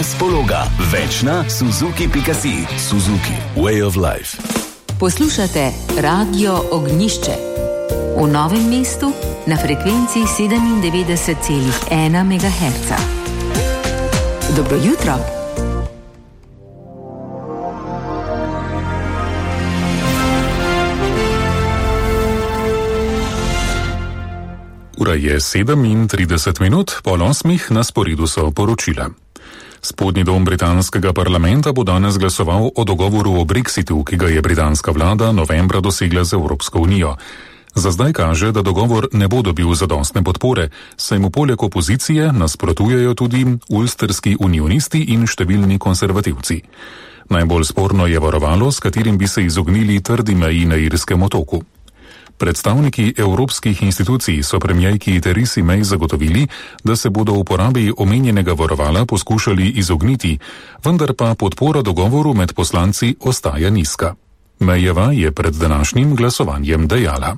brez pologa. Več na suzuki.si. Suzuki Way of Life. Poslušate Radio Ognjišče. V Novem mestu na frekvenci 97,1 MHz. Dobro jutro. Ura je 37:30, pol osmih, na sporedu so poročila. Spodnji dom britanskega parlamenta bo danes glasoval o dogovoru o Brexitu, ki ga je britanska vlada novembra dosegla z Evropsko unijo. Za zdaj kaže, da dogovor ne bo dobil zadostne podpore, saj mu poleg opozicije nasprotujejo tudi ulsterski unionisti in številni konservativci. Najbolj sporno je varovalo, s katerim bi se izognili trdi meji na Irskem otoku. Predstavniki evropskih institucij so premierki Theresi May zagotovili, da se bodo uporabi omenjenega varovala poskušali izogniti, vendar pa podpora dogovoru med poslanci ostaja nizka. Mayjeva je pred današnjim glasovanjem dejala: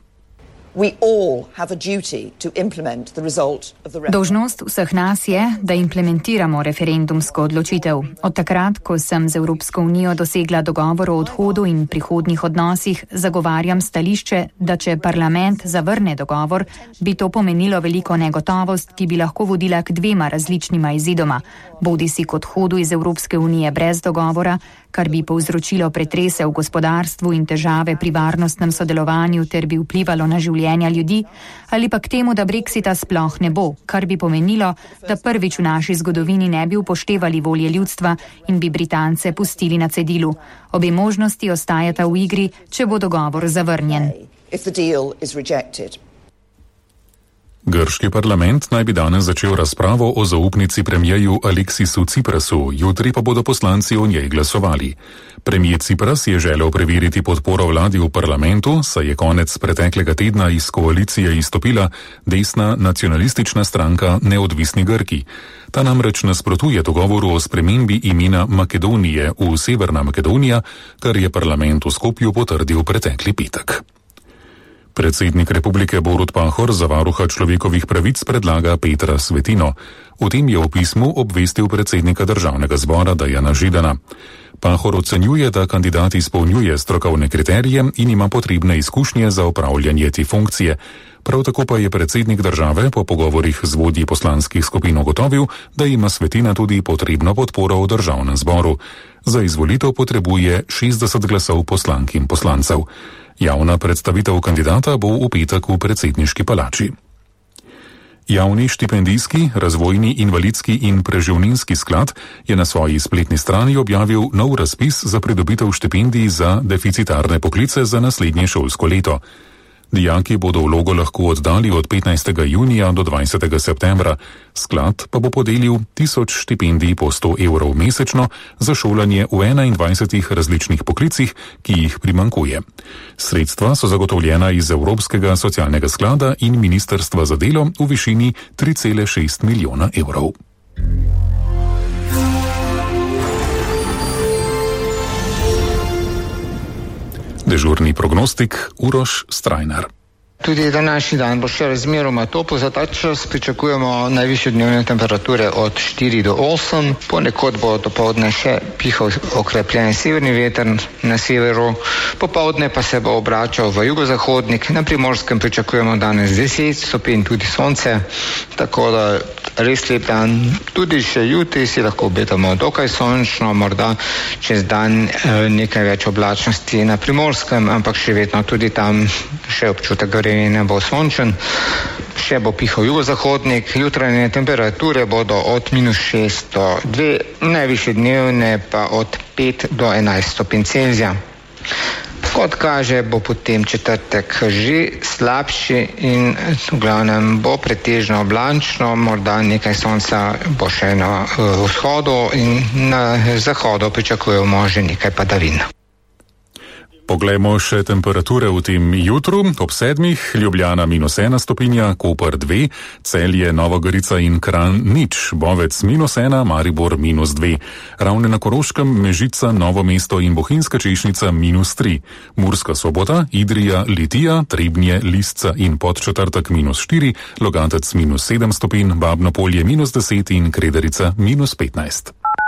Dolžnost vseh nas je, da implementiramo referendumsko odločitev. Od takrat, ko sem z Evropsko unijo dosegla dogovor o odhodu in prihodnjih odnosih, zagovarjam stališče, da če parlament zavrne dogovor, bi to pomenilo veliko negotovost, ki bi lahko vodila k dvema različnima izidoma, bodisi k odhodu iz Evropske unije brez dogovora, kar bi povzročilo pretrese v gospodarstvu in težave pri varnostnem sodelovanju ter bi vplivalo na življenja ljudi, ali pa k temu, da Brexita sploh ne bo, kar bi pomenilo, da prvič v naši zgodovini ne bi upoštevali volje ljudstva in bi Britance pustili na cedilu. Obe možnosti ostajata v igri, če bo dogovor zavrnjen. Grški parlament naj bi danes začel razpravo o zaupnici premierju Aleksisu Ciprasu, jutri pa bodo poslanci o njej glasovali. Premijer Cipras je želel preveriti podporo vladi v parlamentu, saj je konec preteklega tedna iz koalicije izstopila desna nacionalistična stranka Neodvisni Grki. Ta namreč nasprotuje dogovoru o spremembi imena Makedonije v Severna Makedonija, kar je parlament v Skopju potrdil pretekli petek. Predsednik republike Borut Pahor za varuha človekovih pravic predlaga Petra Svetino. O tem je v pismu obvestil predsednika državnega zbora Dejana Židana. Pahor ocenjuje, da kandidat izpolnjuje strokovne kriterije in ima potrebne izkušnje za opravljanje te funkcije. Prav tako pa je predsednik države po pogovorih z vodji poslanskih skupin ugotovil, da ima Svetina tudi potrebno podporo v državnem zboru. Za izvolitev potrebuje 60 glasov poslank in poslancev. Javna predstavitev kandidata bo v petek v predsedniški palači. Javni štipendijski, razvojni, invalidski in preživninski sklad je na svoji spletni strani objavil nov razpis za pridobitev štipendij za deficitarne poklice za naslednje šolsko leto. Dijaki bodo vlogo lahko oddali od 15. junija do 20. septembra. Sklad pa bo podelil 1000 štipendij po 100 evrov mesečno za šolanje v 21 različnih poklicih, ki jih primanjkuje. Sredstva so zagotovljena iz Evropskega socialnega sklada in Ministrstva za delo v višini 3,6 milijona evrov. Dežurni prognostik Uroš Strajnar. Tudi današnji dan bo še razmeroma toplo, za ta čas pričakujemo najvišje dnevne temperature od 4 do 8. Ponekod bo dopoldne še pihal okrepljen severni veter na severu, popoldne pa se bo obračal v jugozahodnik. Na Primorskem pričakujemo danes 10 stopinj, tudi sonce, tako da res lep dan. Tudi še jutri si lahko obetamo dokaj sončno, morda čez dan nekaj več oblačnosti na Primorskem, ampak še vedno tudi tam še občutek ne bo sončen, še bo pihal jugozahodnik, jutranje temperature bodo od -6 do 2, najvišje dnevne pa od 5 do 11 stopinj Celzija. Kot kaže, bo potem četrtek že slabši in v glavnem bo pretežno oblačno, morda nekaj sonca bo še na vzhodu in na zahodu pričakujemo že nekaj padavin. Poglejmo še temperature v tem jutru. Ob 7. Ljubljana -1 stopinja, Koper 2, Celje, Nova Gorica in Kranj 0, Bovec -1, Maribor -2, Ravne na Koroškem, Mežica, Novo mesto in Bohinjska Češnica -3, Murska Sobota, Idrija, Litija, Trebnje, Lisca in Podčetrtek -4, Logatec -7 stopinj, Babno Polje -10 in Krederica -15.